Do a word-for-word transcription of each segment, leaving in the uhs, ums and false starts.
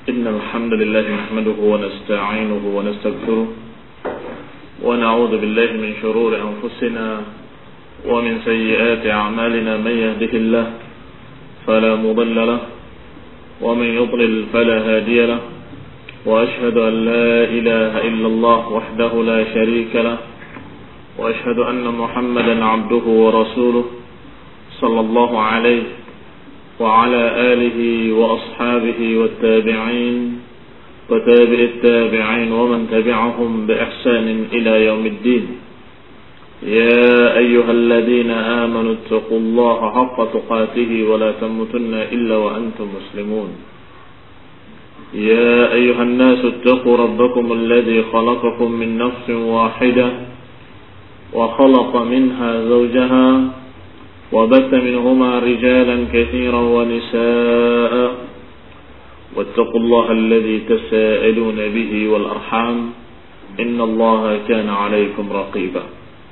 إن الحمد لله نحمده ونستعينه ونستغفره ونعوذ بالله من شرور أنفسنا ومن سيئات أعمالنا. من يهده الله فلا مضل له ومن يضلل فلا هادي له وأشهد أن لا إله إلا الله وحده لا شريك له وأشهد أن محمدا عبده ورسوله صلى الله عليه وعلى آله وأصحابه والتابعين وتابع التابعين ومن تبعهم بإحسان إلى يوم الدين. يا أيها الذين آمنوا اتقوا الله حق تقاته ولا تموتن إلا وأنتم مسلمون. يا أيها الناس اتقوا ربكم الذي خلقكم من نفس واحدة وخلق منها زوجها وبث منهما رجالا كثيرا ونساء واتقوا الله الذي تساءلون به والأرحام إن الله كان عليكم رقيبا.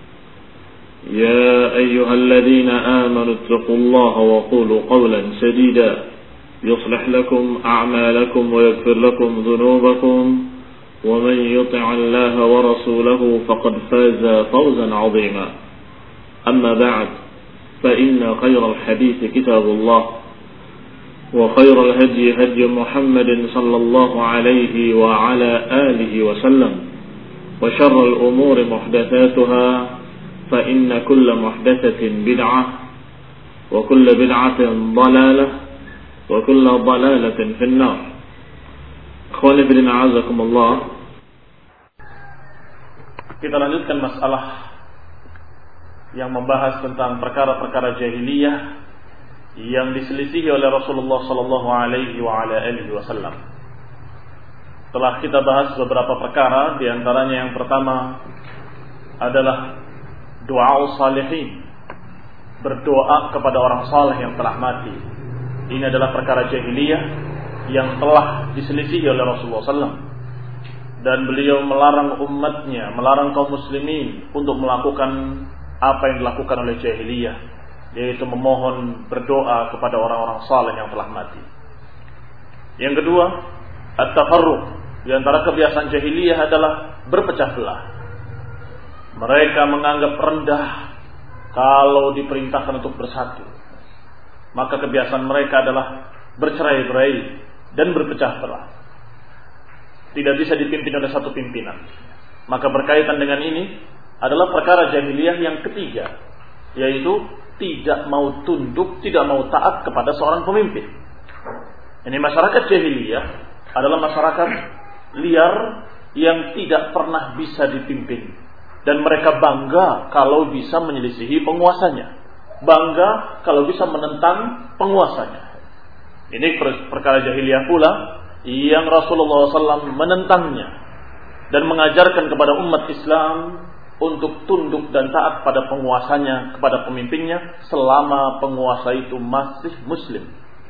يا أيها الذين آمنوا اتقوا الله وقولوا قولا سديدا يصلح لكم أعمالكم ويغفر لكم ذنوبكم ومن يطع الله ورسوله فقد فاز فوزا عظيما. أما بعد فإن خير الحديث كتاب الله وخير الهدي هدي محمد صلى الله عليه وعلى آله وسلم وشر الأمور محدثاتها فإن كل محدثة بدعة وكل بدعة ضلالة وكل ضلالة في النار. Ikhwani fillah a'azakumullah. Kita lanjutkan masalah yang membahas tentang perkara-perkara jahiliyah yang diselisihi oleh Rasulullah sallallahu alaihi wa ala alihi wasallam. Telah kita bahas beberapa perkara, di antaranya yang pertama adalah doa salihin, berdoa kepada orang saleh yang telah mati. Ini adalah perkara jahiliyah yang telah diselisihi oleh Rasulullah sallallahu alaihi wasallam, dan beliau melarang umatnya, melarang kaum muslimin untuk melakukan apa yang dilakukan oleh jahiliyah, yaitu memohon berdoa kepada orang-orang saleh yang telah mati. Yang kedua, at-tafarruq. Di antara kebiasaan jahiliyah adalah berpecah belah. Mereka menganggap rendah kalau diperintahkan untuk bersatu. Maka kebiasaan mereka adalah bercerai-berai dan berpecah belah. Tidak bisa dipimpin oleh satu pimpinan. Maka berkaitan dengan ini adalah perkara jahiliyah yang ketiga, yaitu tidak mau tunduk, tidak mau taat kepada seorang pemimpin. Ini masyarakat jahiliyah adalah masyarakat liar yang tidak pernah bisa dipimpin, dan mereka bangga kalau bisa menyelisihi penguasanya, bangga kalau bisa menentang penguasanya. Ini perkara jahiliyah pula yang Rasulullah sallallahu alaihi wasallam menentangnya dan mengajarkan kepada umat Islam untuk tunduk dan taat pada penguasanya, kepada pemimpinnya, selama penguasa itu masih muslim.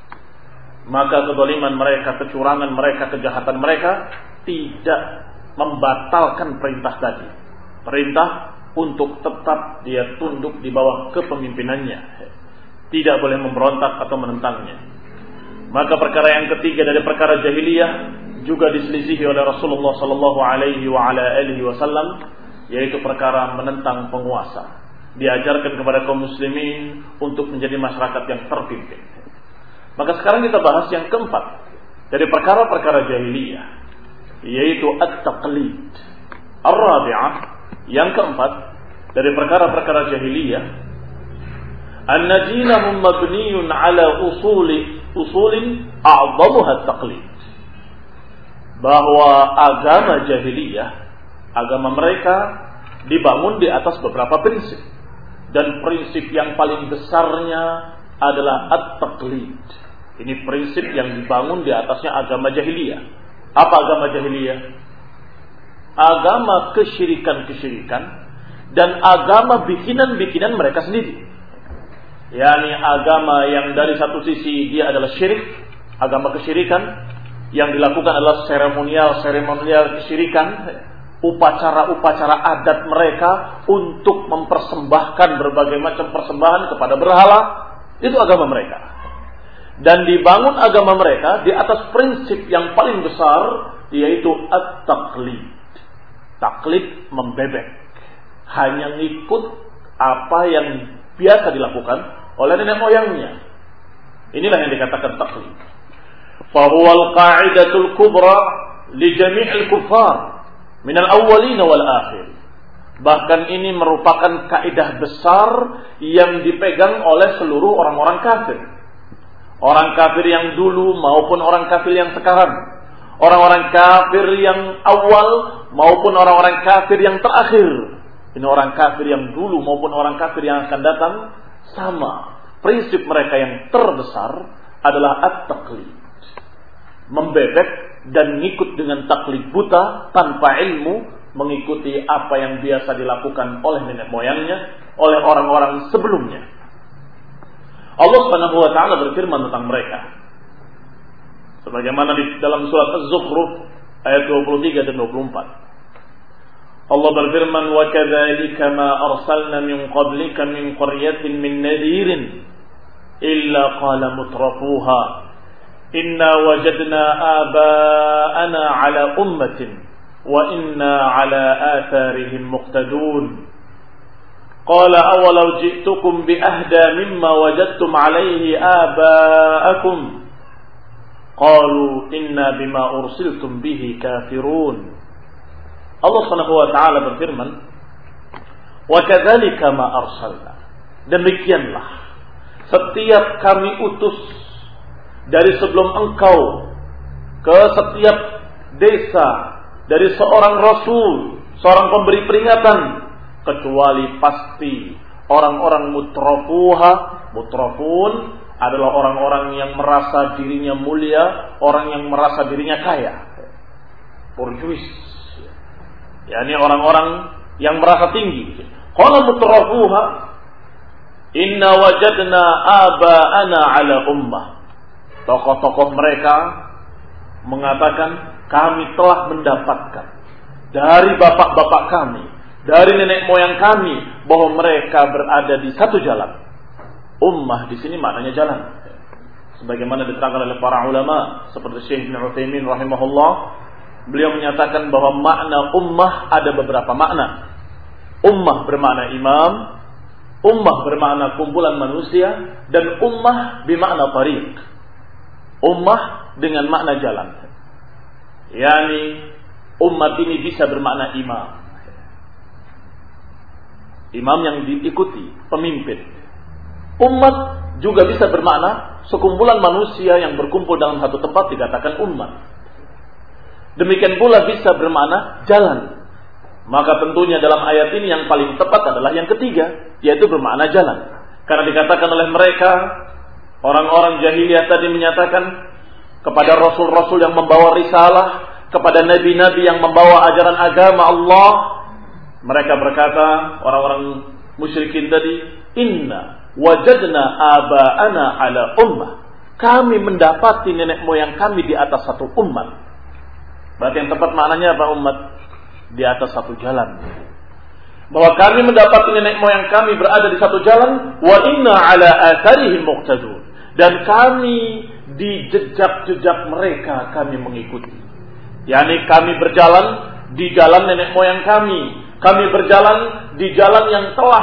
Maka kezaliman mereka, kecurangan mereka, kejahatan mereka tidak membatalkan perintah tadi. Perintah untuk tetap dia tunduk di bawah kepemimpinannya, tidak boleh memberontak atau menentangnya. Maka perkara yang ketiga dari perkara jahiliyah juga diselisihi oleh Rasulullah sallallahu alaihi wa ala alihi wasallam, yaitu perkara menentang penguasa. Diajarkan kepada kaum muslimin untuk menjadi masyarakat yang terpimpin. Maka sekarang kita bahas yang keempat dari perkara-perkara jahiliyah, yaitu at-taqlid. Ar-rabi'ah, yang keempat dari perkara-perkara jahiliyah, anna dinahum mabniyun ala usuli usulin a'zamuha at-taqlid. Bahwa agama jahiliyah, agama mereka dibangun di atas beberapa prinsip, dan prinsip yang paling besarnya adalah at-taqlid. Ini prinsip yang dibangun di atasnya agama jahiliyah. Apa agama jahiliyah? Agama kesyirikan-kesyirikan dan agama bikinan-bikinan mereka sendiri. yakni agama yang dari satu sisi dia adalah syirik, agama kesyirikan, yang dilakukan adalah seremonial-seremonial kesyirikan, upacara-upacara adat mereka untuk mempersembahkan berbagai macam persembahan kepada berhala, itu agama mereka. dan dibangun agama mereka di atas prinsip yang paling besar, yaitu at-taqlid. Taklid, membebek, hanya ngikut apa yang biasa dilakukan oleh nenek moyangnya. Inilah yang dikatakan taklid. Fahuwa al-qa'idatul kubra li jami'il kuffar min al-awwalin wal akhir. Bahkan ini merupakan kaidah besar yang dipegang oleh seluruh orang-orang kafir. Orang kafir yang dulu maupun orang kafir yang sekarang. Orang-orang kafir yang awal maupun orang-orang kafir yang terakhir. Ini orang kafir yang dulu maupun orang kafir yang akan datang sama. Prinsip mereka yang terbesar adalah at-taqlid. Membebek dan ngikut dengan taklid buta tanpa ilmu, mengikuti apa yang biasa dilakukan oleh nenek moyangnya, oleh orang-orang sebelumnya. Allah Subhanahu wa taala berfirman tentang mereka. Sebagaimana di dalam surat Az-Zukhruf ayat dua puluh tiga dan dua puluh empat. Allah berfirman, "Wa kadzalika ma arsalna min qablika min qaryatin min nadhirin illa qala mutrafuha inna wajadna aba'ana 'ala ummatin wa inna 'ala atharihim muqtadun." Qala awalau ji'tukum bi ahda mimma wajadtum 'alaihi aba'akum qalu inna bima ursiltum bihi kafirun. Allah Subhanahu wa taala berfirman, "Wa kadzalika ma arsalna." Demikianlah setiap kami utus dari sebelum engkau ke setiap desa dari seorang rasul, seorang pemberi peringatan, kecuali pasti orang-orang mutrafuha. Mutrafun adalah orang-orang yang merasa dirinya mulia, orang yang merasa dirinya kaya. Borjuis. yakni orang-orang yang merasa tinggi. Qala mutrafuha inna wajadna aba'ana 'ala ummah. Tokoh-tokoh mereka mengatakan, kami telah mendapatkan dari bapak-bapak kami, dari nenek moyang kami, bahwa mereka berada di satu jalan. Ummah di sini maknanya jalan. Sebagaimana diterangkan oleh para ulama seperti Syekh Ibnu Utsaimin rahimahullah, beliau menyatakan bahwa makna ummah ada beberapa makna. Ummah bermakna imam, ummah bermakna kumpulan manusia, dan ummah bermakna tariq. Ummah dengan makna jalan. Yani umat ini bisa bermakna imam. Imam yang diikuti, pemimpin. Umat juga bisa bermakna sekumpulan manusia yang berkumpul dalam satu tempat, dikatakan umat. Demikian pula bisa bermakna jalan. Maka tentunya dalam ayat ini yang paling tepat adalah yang ketiga, yaitu bermakna jalan. Karena dikatakan oleh mereka, orang-orang jahiliyah tadi menyatakan kepada rasul-rasul yang membawa risalah, kepada nabi-nabi yang membawa ajaran agama Allah, mereka berkata, orang-orang musyrikin tadi, inna wajadna aba'ana 'ala ummah. Kami mendapati nenek moyang kami di atas satu umat. Berarti yang tepat maknanya apa umat? Di atas satu jalan. Bahwa kami mendapati nenek moyang kami berada di satu jalan, wa inna 'ala atharihim muqtadun. Dan kami di jejak-jejak mereka kami mengikuti. Yani kami berjalan di jalan nenek moyang kami. Kami berjalan di jalan yang telah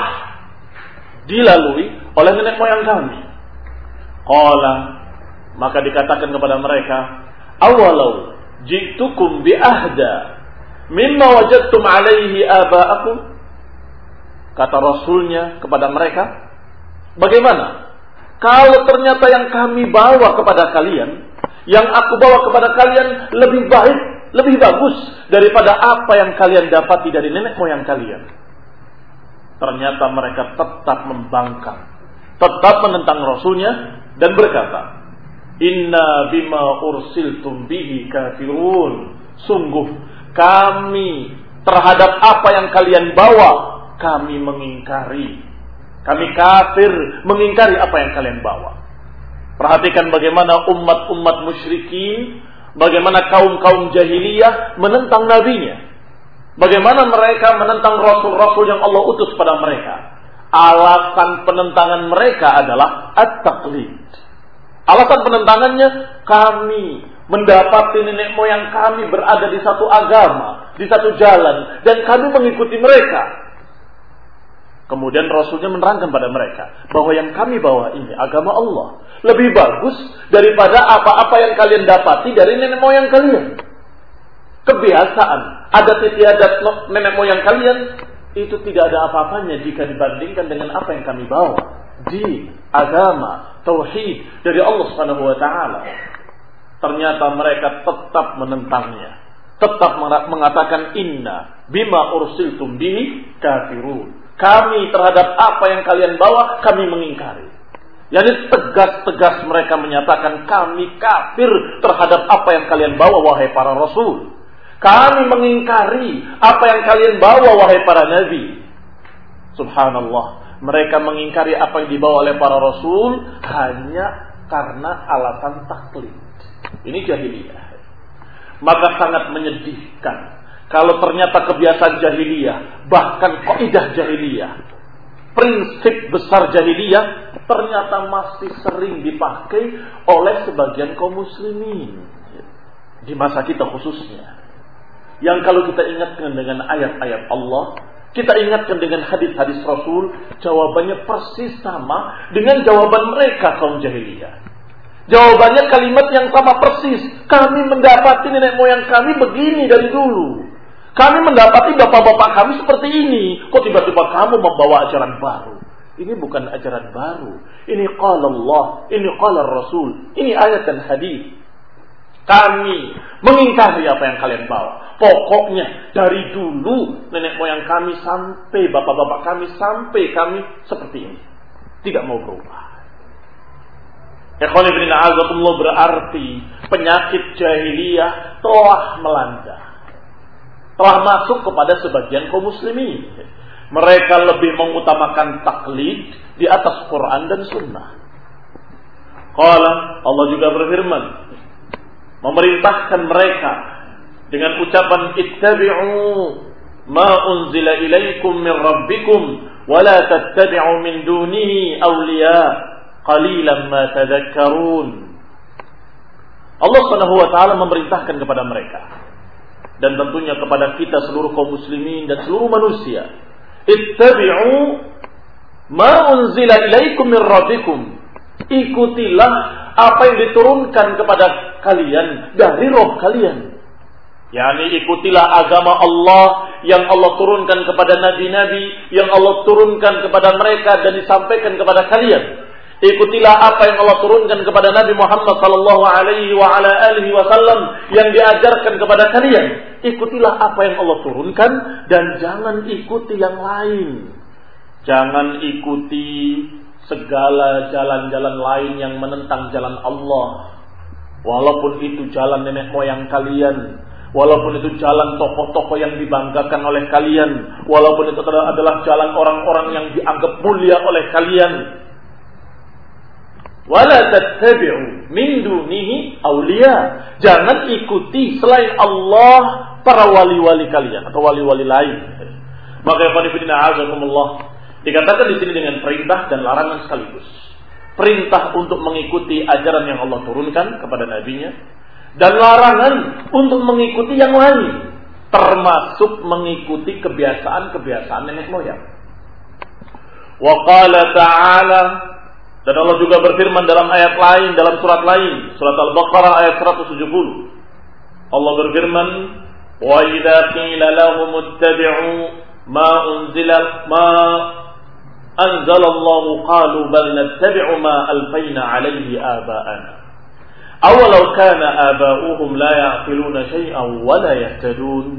dilalui oleh nenek moyang kami. Qala, maka dikatakan kepada mereka, awalau ji'tukum bi ahda mimma wajadtum alaihi aba'akum. Kata rasulnya kepada mereka, bagaimana kalau ternyata yang kami bawa kepada kalian, yang aku bawa kepada kalian lebih baik, lebih bagus daripada apa yang kalian dapati dari nenek moyang kalian. Ternyata mereka tetap membangkang, tetap menentang rasulnya dan berkata, inna bima ursiltum bihi kafirun. Sungguh kami terhadap apa yang kalian bawa, kami mengingkari. Kami kafir mengingkari apa yang kalian bawa. Perhatikan bagaimana umat-umat musyrikin, bagaimana kaum-kaum jahiliyah menentang nabinya. Bagaimana mereka menentang rasul-rasul yang Allah utus pada mereka. Alasan penentangan mereka adalah at-taqlid. Alasan penentangannya, kami mendapati nenek moyang kami berada di satu agama, di satu jalan, dan kami mengikuti mereka. Kemudian Rasulnya menerangkan pada mereka bahwa yang kami bawa ini agama Allah, lebih bagus daripada apa-apa yang kalian dapati dari nenek moyang kalian. Kebiasaan, adat istiadat nenek moyang kalian itu tidak ada apa-apanya jika dibandingkan dengan apa yang kami bawa di agama tauhid dari Allah Subhanahu wa taala. Ternyata mereka tetap menentangnya, tetap mengatakan inna bima ursiltum bihi kafirun. Kami terhadap apa yang kalian bawa, kami mengingkari. Yani tegas-tegas mereka menyatakan kami kafir terhadap apa yang kalian bawa, wahai para rasul. Kami mengingkari apa yang kalian bawa, wahai para nabi. Subhanallah, mereka mengingkari apa yang dibawa oleh para rasul hanya karena alasan taklid. Ini jahiliyah. Maka sangat menyedihkan kalau ternyata kebiasaan jahiliyah, bahkan kaidah jahiliyah, prinsip besar jahiliyah, ternyata masih sering dipakai oleh sebagian kaum muslimin di masa kita khususnya. Yang kalau kita ingatkan dengan ayat-ayat Allah, kita ingatkan dengan hadis-hadis Rasul, jawabannya persis sama dengan jawaban mereka kaum jahiliyah. Jawabannya kalimat yang sama persis. Kami mendapati nenek moyang kami begini dari dulu. Kami mendapati bapak-bapak kami seperti ini. Kok tiba-tiba kamu membawa ajaran baru? Ini bukan ajaran baru. Ini qala Allah, ini qala Rasul. Ini ayat dan hadis. Kami mengingkari apa yang kalian bawa. Pokoknya dari dulu nenek moyang kami sampai bapak-bapak kami sampai kami seperti ini. Tidak mau berubah. Ikhwan fillah azakumullah, berarti penyakit jahiliyah telah melanda, telah masuk kepada sebagian kaum muslimin. Mereka lebih mengutamakan taklid di atas Quran dan Sunnah. Qala, Allah juga berfirman, memerintahkan mereka dengan ucapan ittabi'u ma unzila ilaikum min rabbikum wa la tattabi'u min dunihi awliya qalilan ma tadhakkarun. Allah Subhanahu wa taala memerintahkan kepada mereka dan tentunya kepada kita seluruh kaum muslimin dan seluruh manusia, ittabi'u ma unzila ilaikum min rabbikum. Ikutilah apa yang diturunkan kepada kalian dari Rabb kalian. Yani ikutilah agama Allah yang Allah turunkan kepada nabi-nabi, yang Allah turunkan kepada mereka dan disampaikan kepada kalian. Ikutilah apa yang Allah turunkan kepada Nabi Muhammad sallallahu alaihi wa ala alihi wasallam yang diajarkan kepada kalian. Ikutilah apa yang Allah turunkan dan jangan ikuti yang lain. Jangan ikuti segala jalan-jalan lain yang menentang jalan Allah. Walaupun itu jalan nenek moyang kalian, walaupun itu jalan tokoh-tokoh yang dibanggakan oleh kalian, walaupun itu adalah jalan orang-orang yang dianggap mulia oleh kalian. Wala tattabi'u min dunihi awliya. Jangan ikuti selain Allah para wali-wali kalian atau wali-wali lain. Maka ikhwan fillah azakumullah, dikatakan di sini dengan perintah dan larangan sekaligus. Perintah untuk mengikuti ajaran yang Allah turunkan kepada nabinya, dan larangan untuk mengikuti yang lain, termasuk mengikuti kebiasaan-kebiasaan nenek moyang. Wa qala ta'ala, dan Allah juga berfirman dalam ayat lain, dalam surat lain, surat Al-Baqarah ayat seratus tujuh puluh. Allah berfirman, "Wa idza qila lahum ittabi'u ma unzila ma anzalallahu qalu bal nattabi'u ma alfayna 'alayhi aba'ana. Awalau kana aba'uhum la ya'qiluna shay'an wa la yahtadun."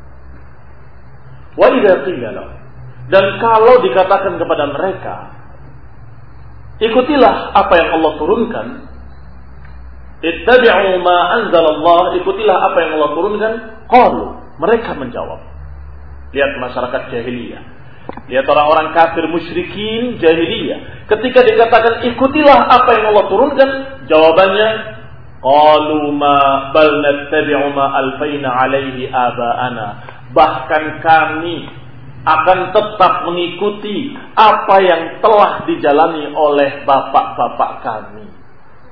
Wa idza qila lahum, dan kalau dikatakan kepada mereka, ikutilah apa yang Allah turunkan, ittabi'u ma anzalallah, ikutilah apa yang Allah turunkan, qalu, mereka menjawab. Lihat masyarakat jahiliyah, lihat orang-orang kafir musyrikin jahiliyah, ketika dikatakan ikutilah apa yang Allah turunkan, jawabannya qalu ma bal nattabi'u ma alfayna 'alaihi aba'ana, bahkan kami akan tetap mengikuti apa yang telah dijalani oleh bapak-bapak kami.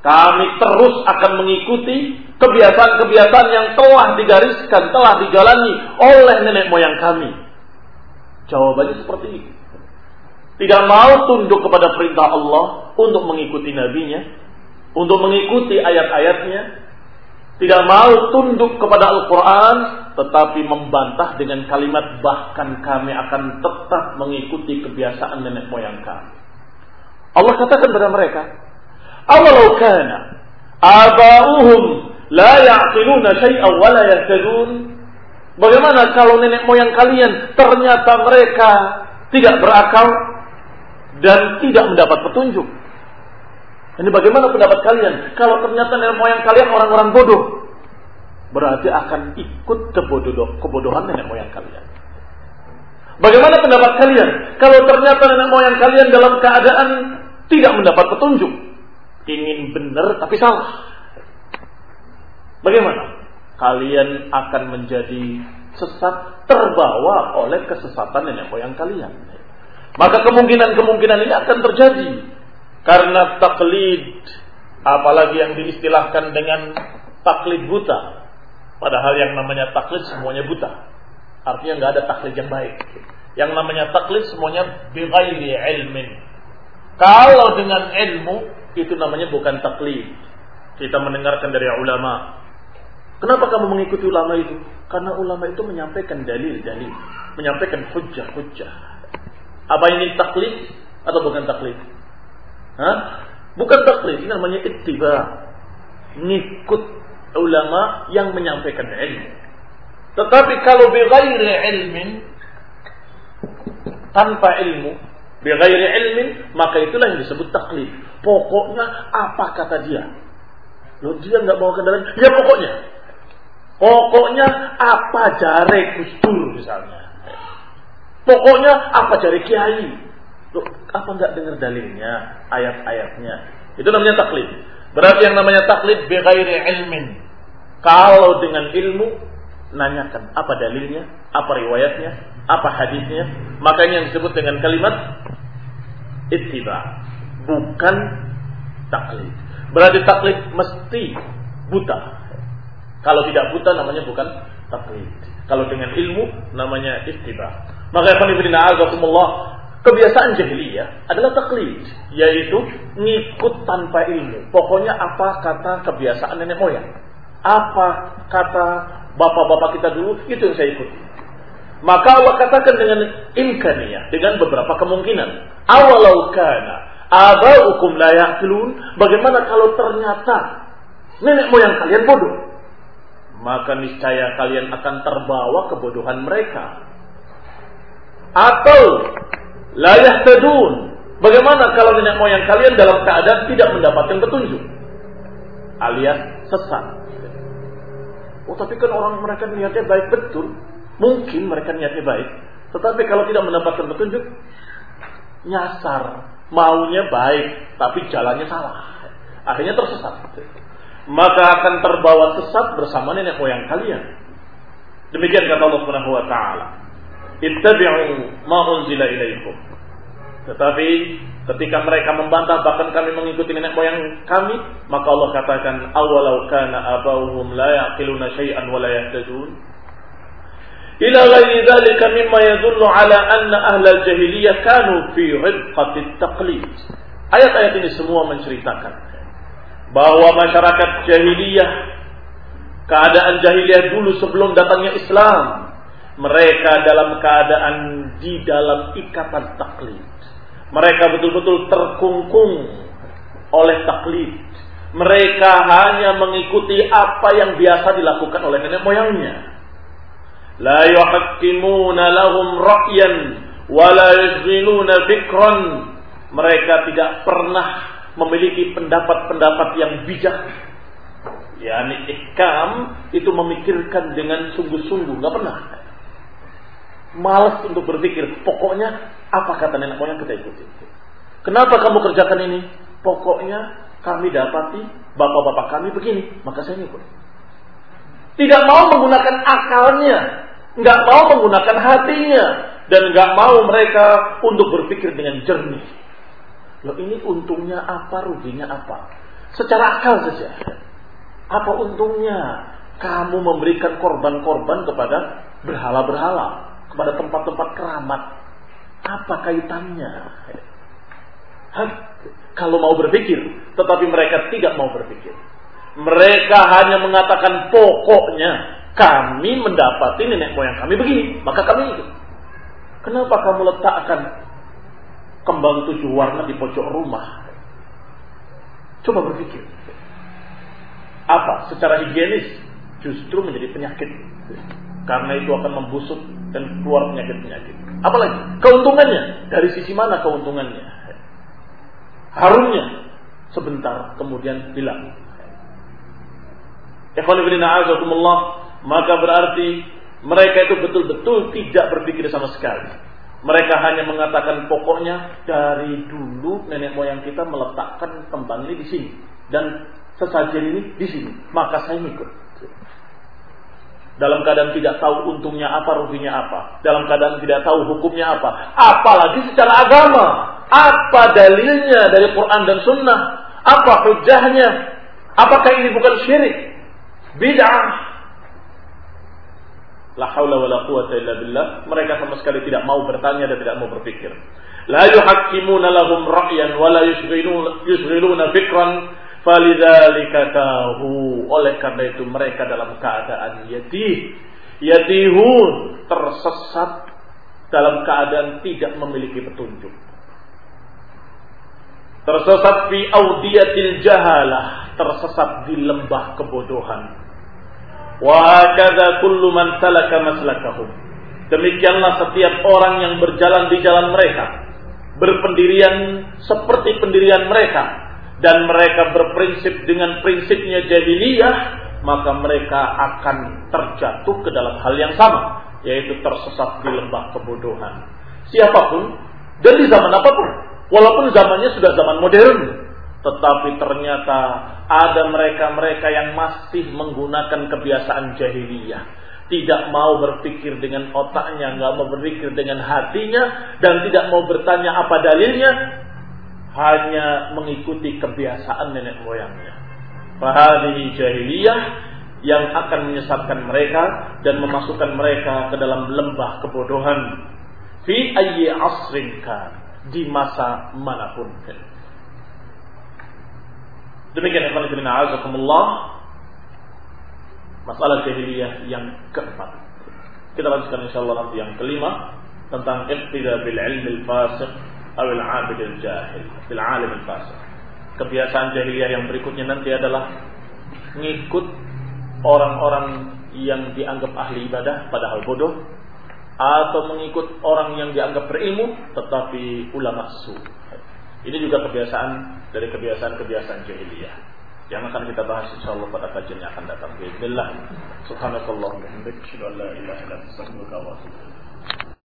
Kami terus akan mengikuti kebiasaan-kebiasaan yang telah digariskan, telah dijalani oleh nenek moyang kami. Jawabannya seperti ini. Tidak mau tunduk kepada perintah Allah untuk mengikuti nabinya, untuk mengikuti ayat-ayatnya. Tidak mau tunduk kepada Al-Quran, tetapi membantah dengan kalimat bahkan kami akan tetap mengikuti kebiasaan nenek moyang kami. Allah katakan kepada mereka, awalau kana aba'uhum la ya'qiluna syai'an wa la yahtadun. Bagaimana kalau nenek moyang kalian ternyata mereka tidak berakal dan tidak mendapat petunjuk? Ini bagaimana pendapat kalian kalau ternyata nenek moyang kalian orang-orang bodoh? Berarti akan ikut kebodoh, kebodohan nenek moyang kalian. Bagaimana pendapat kalian kalau ternyata nenek moyang kalian dalam keadaan tidak mendapat petunjuk? Ingin benar tapi salah. Bagaimana? Kalian akan menjadi sesat, terbawa oleh kesesatan nenek moyang kalian. Maka kemungkinan-kemungkinan ini akan terjadi. Karena taklid, apalagi yang diistilahkan dengan taklid buta. Padahal yang namanya taklid semuanya buta. Artinya nggak ada taklid yang baik. Yang namanya taklid semuanya bighairi ilmin. Kalau dengan ilmu, itu namanya bukan taklid. Kita mendengarkan dari ulama. Kenapa kamu mengikuti ulama itu? Karena ulama itu menyampaikan dalil-dalil, menyampaikan hujjah-hujjah. Apa ini taklid atau bukan taklid? Hah? Bukan taklid, ini namanya ittiba. Ngikut ulama yang menyampaikan ilmu. Tetapi kalau bighairi ilmin, tanpa ilmu, bighairi ilmin, maka itulah yang disebut taklid. Pokoknya apa kata dia? Loh, dia enggak bawa kendaraan, ya pokoknya. Pokoknya apa jare Gus Dur misalnya. Pokoknya apa jare kiai. Loh, apa enggak dengar dalilnya, ayat-ayatnya? Itu namanya taklid. Berarti yang namanya taklid bighairi ilmin. Kalau dengan ilmu, nanyakan apa dalilnya, apa riwayatnya, apa hadisnya. Makanya yang disebut dengan kalimat ittiba, bukan taklid. Berarti taklid mesti buta. Kalau tidak buta namanya bukan taklid. Kalau dengan ilmu namanya ittiba. Maka ikhwan fillah azakumullah, kebiasaan jahiliyah adalah taklid, yaitu ngikut tanpa ilmu. Pokoknya apa kata kebiasaan nenek moyang, apa kata bapak-bapak kita dulu, itu yang saya ikuti. Maka Allah katakan dengan imkaniyah, dengan beberapa kemungkinan. Awalau kana aba'ukum la ya'qilun, bagaimana kalau ternyata nenek moyang kalian bodoh? Maka niscaya kalian akan terbawa kebodohan mereka. Atau la yahtadun, bagaimana kalau nenek moyang kalian dalam keadaan tidak mendapatkan petunjuk, alias sesat? Oh, tapi kan orang mereka niatnya baik, betul. Mungkin mereka niatnya baik, tetapi kalau tidak mendapatkan petunjuk, nyasar. Maunya baik, tapi jalannya salah. Akhirnya tersesat. Maka akan terbawa sesat bersama nenek moyang kalian. Demikian kata Allah Subhanahu wa taala, ittabi'u ma unzila ilaikum. Tetapi ketika mereka membantah, bahkan kami mengikuti nenek moyang kami, maka Allah katakan, awalau kana abauhum la ya'qiluna syai'an wa la yahtadun. Ila ghairi dzalika mimma yadullu ala anna ahlal jahiliyah kanu fi ridqati taqlid. Ayat-ayat ini semua menceritakan bahwa masyarakat jahiliyah, keadaan jahiliyah dulu sebelum datangnya Islam, mereka dalam keadaan di dalam ikatan taklid. Mereka betul-betul terkungkung oleh taklid. Mereka hanya mengikuti apa yang biasa dilakukan oleh nenek moyangnya. La yuhakkimuna lahum ra'yan wa la yashghiluna fikran. Mereka tidak pernah memiliki pendapat-pendapat yang bijak. Yani ihkam itu memikirkan dengan sungguh-sungguh, enggak pernah. Malas untuk berpikir, pokoknya apa kata nenek moyang kita ikuti. Kenapa kamu kerjakan ini? Pokoknya kami dapati bapak-bapak kami begini, maka saya ikut. Tidak mau menggunakan akalnya, enggak mau menggunakan hatinya, dan enggak mau mereka untuk berpikir dengan jernih. Loh, ini untungnya apa, ruginya apa? Secara akal saja. Apa untungnya kamu memberikan korban-korban kepada berhala-berhala, kepada tempat-tempat keramat? Apa kaitannya? Hah? Kalau mau berpikir, tetapi mereka tidak mau berpikir. Mereka hanya mengatakan pokoknya kami mendapati nenek moyang kami begini, maka kami itu. Kenapa kamu letakkan kembang tujuh warna di pojok rumah? Coba berpikir. Apa? Secara higienis justru menjadi penyakit. Karena itu akan membusuk dan keluar penyakit-penyakit. Apalagi keuntungannya? Dari sisi mana keuntungannya? Harumnya sebentar kemudian hilang. Ikhwan fillah a'azakumullah, maka berarti mereka itu betul-betul tidak berpikir sama sekali. Mereka hanya mengatakan pokoknya dari dulu nenek moyang kita meletakkan kembang ini di sini dan sesajen ini di sini, maka saya ikut. Dalam keadaan tidak tahu untungnya apa, ruginya apa. Dalam keadaan tidak tahu hukumnya apa. Apalagi secara agama. Apa dalilnya dari Quran dan Sunnah? Apa hujahnya? Apakah ini bukan syirik? Bid'ah? La haula wa la quwata illa billah. Mereka sama sekali tidak mau bertanya dan tidak mau berpikir. La yuhakkimuna lahum ra'yan wa la yushghiluna fikran. Falidzalika tahu. Oleh karena itu mereka dalam keadaan yatih, yatihun, tersesat, dalam keadaan tidak memiliki petunjuk, tersesat fi audiyatil jahalah, tersesat di lembah kebodohan. Wa hakadha kullu man salaka maslakahum. Demikianlah setiap orang yang berjalan di jalan mereka, berpendirian seperti pendirian mereka, dan mereka berprinsip dengan prinsipnya jahiliyah, maka mereka akan terjatuh ke dalam hal yang sama, yaitu tersesat di lembah kebodohan. Siapapun dan di zaman apapun, walaupun zamannya sudah zaman modern, tetapi ternyata ada mereka-mereka yang masih menggunakan kebiasaan jahiliyah, tidak mau berpikir dengan otaknya, nggak mau berpikir dengan hatinya, dan tidak mau bertanya apa dalilnya, hanya mengikuti kebiasaan nenek moyangnya. Fahadhihi jahiliyah yang akan menyesatkan mereka dan memasukkan mereka ke dalam lembah kebodohan. Fi ayyi asrin kan, di masa manapun. Demikian ikhwan fillah a'azakumullah, masalah jahiliyah yang keempat. Kita lanjutkan insyaallah nanti yang kelima, tentang iqtida bil ilmi al fasiq awil abid al jahil bil alim al fasik. Kebiasaan jahiliyah yang berikutnya nanti adalah ngikut orang-orang yang dianggap ahli ibadah padahal bodoh, atau mengikut orang yang dianggap berilmu tetapi ulama su. Ini juga kebiasaan dari kebiasaan-kebiasaan jahiliyah yang akan kita bahas insyaallah pada kajian yang akan datang. Bismillah. Subhanakallahumma wa bihamdika, asyhadu an la ilaha illa anta, astaghfiruka wa atubu ilaik.